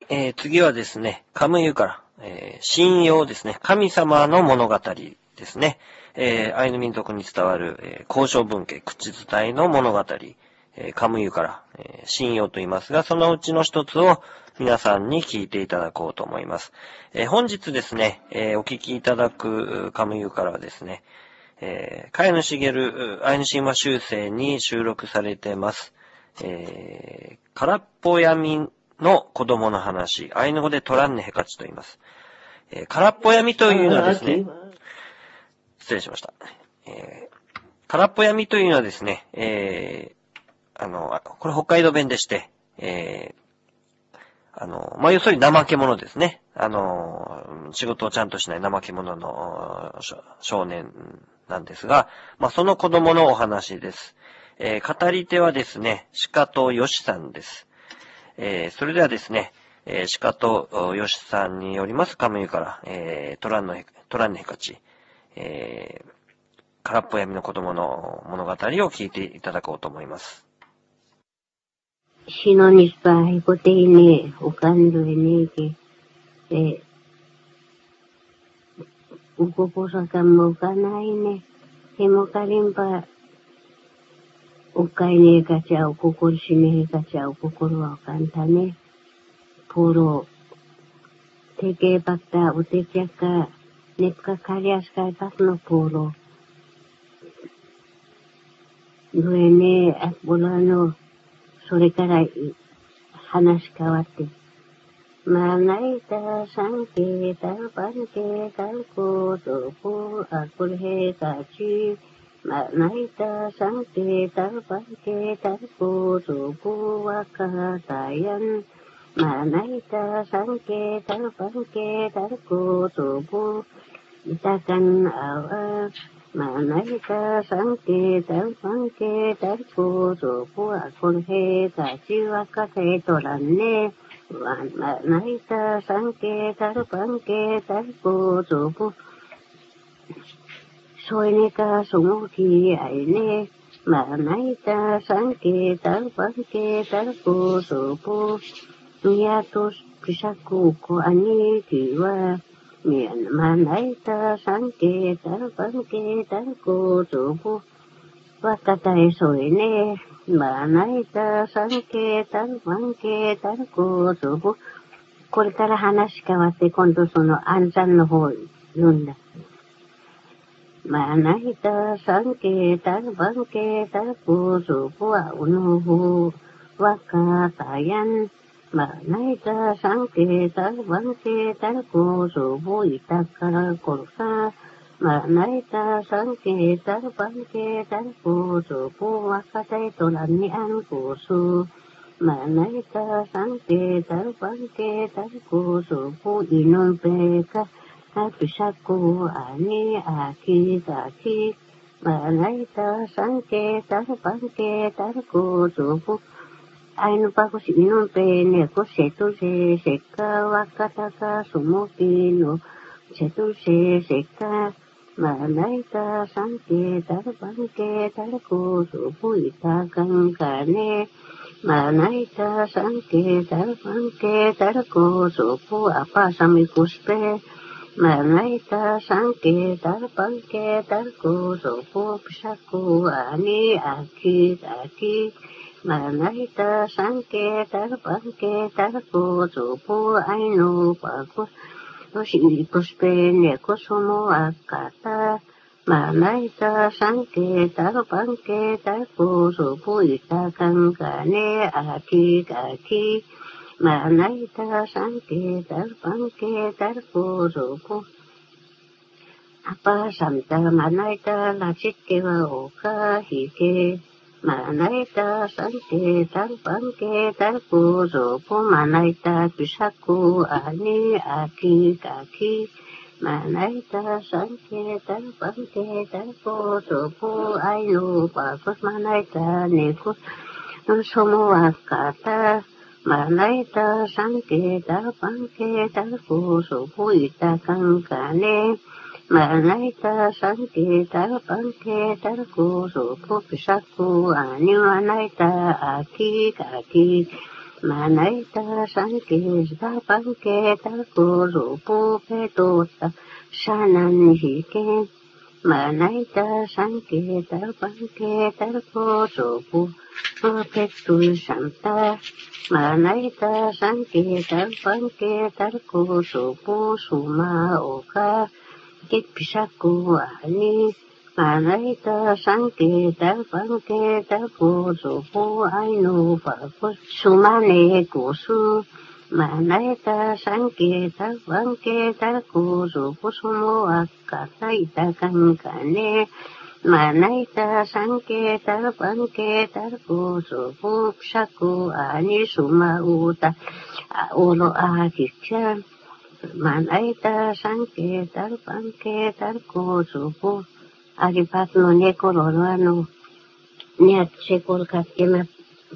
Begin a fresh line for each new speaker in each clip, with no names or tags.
次はですね、カムイから、神謡ですね、神様の物語ですね。アイヌ民族に伝わる、交渉文系、口伝えの物語、カムイから、神謡と言いますが、そのうちの一つを皆さんに聞いていただこうと思います。本日ですね、お聞きいただくカムイからはですね、茅野茂アイヌ神話修正に収録されてます。空っぽ闇の子供の話、アイヌ語でトランネヘカチと言います。空っぽ闇というのはですね、失礼しました。空っぽ闇というのはですね、これ北海道弁でして、要するに怠け者ですね。仕事をちゃんとしない怠け者の少年なんですが、その子供のお話です。語り手はですね、鹿とよしさんです。それではですね、鹿とよしさんによりますカムイから、トランネヘカチ、空っぽ闇の子供の物語を聞いていただこうと思います。
Sinonispa hikoteine ukando eneke ukoposakamo kanaine hemokarimpa ukaine kacha ukokorishine kacha ukokoro wakantane puro teke pakta utechaka nepka kariaska pasno puro duene akbolano それから話変わって。まないたさんけたばんけたことこあこれへたち。まないたさんけたばんけたことこわかたやん。まないたさんけたばんけたことこいたかんあわ。Manayta sanketa panketa koto pua kolheta chiwakate toranne Manayta sanketa panketa koto pu Soineka sumuki aine Manayta sanketa panketa koto pu Miatus pisaku ko ani kiwa Manayta sanketa panketa kotopu wakatae soine Manayta sanketa panketa kotopu これから話変わって今度その暗算の方読んだ。Manayta sanketa panketa kotopu wa unuhu wakatayan Manayta sanketa panketa kotopu itakara korsa Manayta sanketa panketa kotopu wakatae torannian kosu Manayta sanketa panketa kotopu inumpeka Apisaku ani akitaki Manayta sanketa panketa kotopu Ainu pakus inun pene ko setu se seka wakataka sumuki no setu se seka Manayta sanketa panketa kotopu itakan kane Manayta sanketa panketa kotopu apa samikuspe Manayta sanketa panketa kotopu pisaku ani aki Manayta sanketa panketa kotopu ainu pakus Kuspe nekosumo akata Manayta sanketa panketa kotopu itakan kane aki Manayta sanketa panketa kotopu apa samta manayta lachitkewa oka hike Manayta sanketa panketa kotopu manayta pisaku ani aki Manayta sanketa panketa kotopu ainu pakus manayta nekus sumo wakata Manayta sanketa panketa kotopu itakan kane Manayta sanketa panketa kotopu pisaku ani manayta aki Manaita sankirta panketa kurupu petota shanan hiken. Manaita sankirta panketa kurupu petu santa. Manaita sankirta panketa kurupu suma oka. Kitpisaku ani. Manaita sanketa panketa kurupu ainu pakus sumane kusu. Manaita sanketa panketa kurupu sumu akata itakan kane. Manaita sanketa panketa kurupu psaku ani suma uta ulo akikya. Manaita sanketa panketa kurupu Aripat no nekolorano niat sekol katkema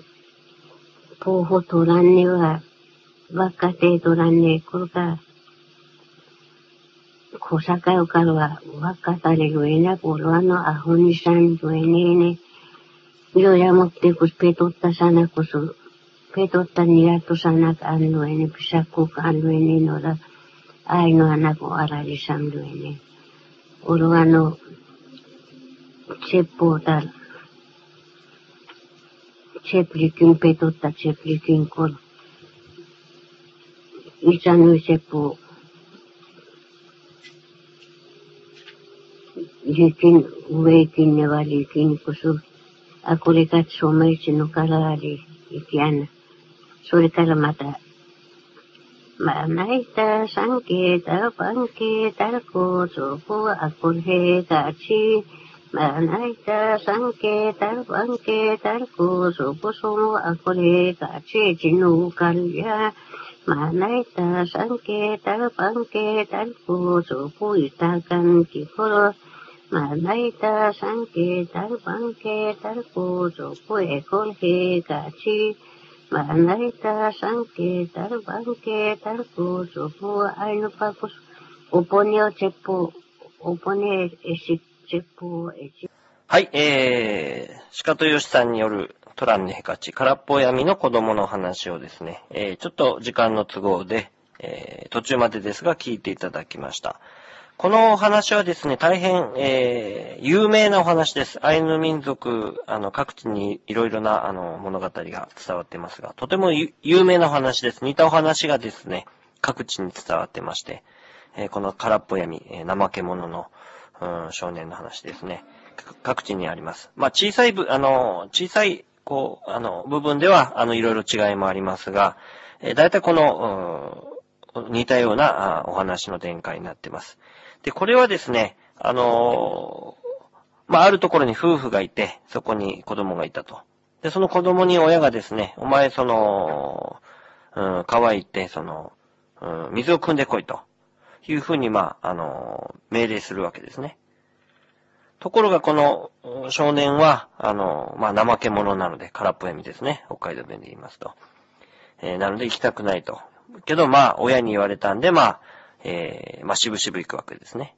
puhu turanne wa wakate turanne kolka kosaka ukarwa wakatare luena polwano ahunisan luenene yo yamotte kus petotta sana kusu petotta niatu sana kan luene pisaku kan luene nora aino anak ararisan luene urwano Chepotar Cheplikin petota Cheplikin kol Isanu sepu Likin Uwekin Nevalikin kusu Akurikat somay sinukarali Ikiana Surikala mata Manaita sanketa panketa kusupu akurhe kachi Manaita sanketa panketa kusupu sumu akurhe kachi jinukalya Manaita sanketa panketa kusupu itakan kikolo Manaita sanketa panketa kusupu ekolhe kachi Manaita sanketa panketa kusupu ainu pakus uponyo chepu upone chepu
はい、鹿とよしさんによるトランネヘカチ、空っぽ闇の子供の話をですね、ちょっと時間の都合で、途中までですが聞いていただきました。このお話はですね、大変、有名なお話です。アイヌ民族、各地にいろいろな、物語が伝わってますが、とても有名なお話です。似たお話がですね、各地に伝わってまして、この空っぽ闇、怠け者の、少年の話ですね。各地にあります。まあ、小さい、こう、部分では、いろいろ違いもありますが、だいたいこの、似たようなお話の展開になっています。で、これはですね、まあ、あるところに夫婦がいて、そこに子供がいたと。で、その子供に親がですね、お前川行って、水を汲んでこいと。いうふうに、まあ、命令するわけですね。ところが、この少年は、まあ、怠け者なので、空っぽ闇ですね。北海道弁で言いますと。なので行きたくないと。けど、まあ、親に言われたんで、まあ、まあ、しぶしぶ行くわけですね。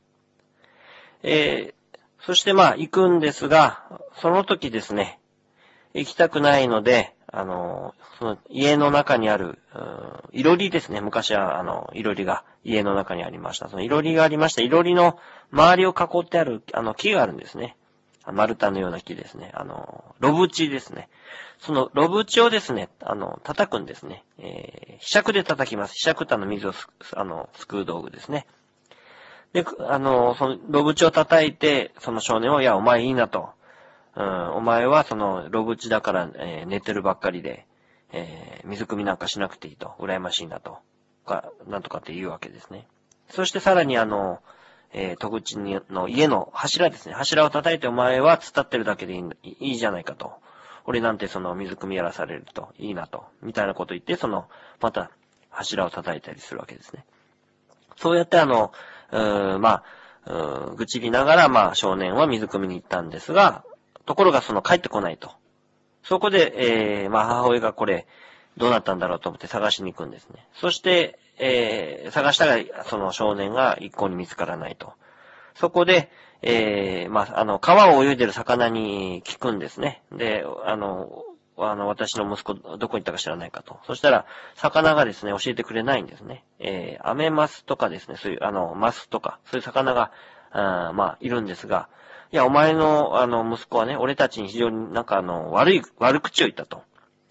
そして、まあ、行くんですが、その時ですね、行きたくないので、その家の中にある、いろりですね。昔は、いろりが家の中にありました。そのいろりがありました。いろりの周りを囲ってある、木があるんですね。丸太のような木ですね。ロブチですね。そのロブチをですね、叩くんですね。ひしゃくで叩きます。ひしゃくって水をすくう道具ですね。で、そのロブチを叩いて、その少年を、いや、お前いいなと。お前はそのロブチだから、寝てるばっかりで、水汲みなんかしなくていいと。羨ましいなと。なんとかって言うわけですね。そしてさらに戸口の家の柱ですね。柱を叩いてお前は突っ立ってるだけでいいじゃないかと。俺なんてその水汲みやらされるといいなと。みたいなこと言って、また柱を叩いたりするわけですね。そうやってまあ、愚痴りながら、まあ少年は水汲みに行ったんですが、ところが帰ってこないと。そこで、まあ母親がこれ、どうなったんだろうと思って探しに行くんですね。そして、探したら、その少年が一向に見つからないと。そこで、まあ、川を泳いでる魚に聞くんですね。で、 私の息子、どこに行ったか知らないかと。そしたら、魚がですね、教えてくれないんですね。アメマスとかですね、そういう、マスとか、そういう魚が、いるんですが、いや、お前の、息子はね、俺たちに非常になんか悪口を言ったと。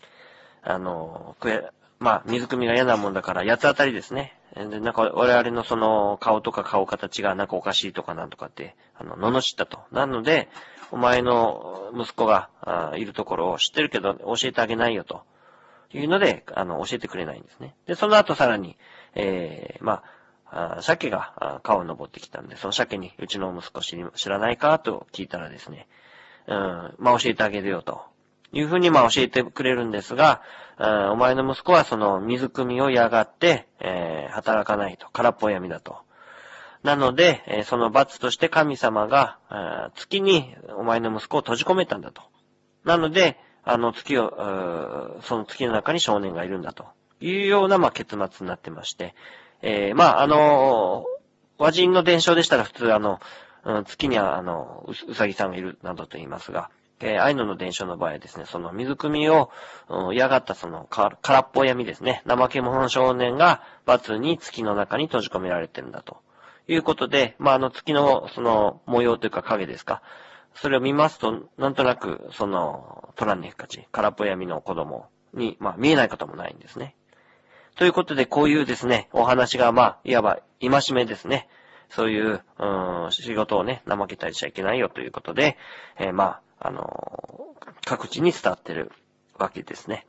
水汲みが嫌なもんだから、八つ当たりですね。で、なんか、我々のその、顔とか顔形がなんかおかしいとかなんとかって、罵ったと。なので、お前の息子が、いるところを知ってるけど、教えてあげないよと。いうので、教えてくれないんですね。で、その後さらに、鮭が川を登ってきたんで、その鮭にうちの息子知らないかと聞いたらですね、教えてあげるよと。いうふうに教えてくれるんですが、お前の息子はその水汲みを嫌がって、働かないと。空っぽ闇だと。なので、その罰として神様が、月にお前の息子を閉じ込めたんだと。なので、その月の中に少年がいるんだというような、結末になってまして、和人の伝承でしたら普通月にはうさぎさんがいるなどと言いますが、アイヌの伝承の場合はですね、その水汲みを嫌がったその空っぽ闇ですね、怠け者の少年が罰に月の中に閉じ込められてるんだということで、月のその模様というか影ですか、それを見ますと、なんとなく、トランネフカチ、空っぽ闇の子供に、見えないこともないんですね。ということで、こういうですね、お話が、いわば、戒めですね。そういう、仕事をね、怠けたりしちゃいけないよということで、各地に伝わってるわけですね。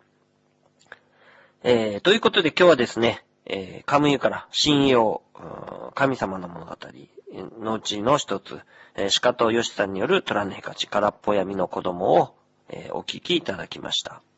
ということで今日はですね、カムイから神謡、神様の物語のうちの一つ、鹿とヨシさんによるトランネカチ、空っぽ闇の子供を、お聞きいただきました。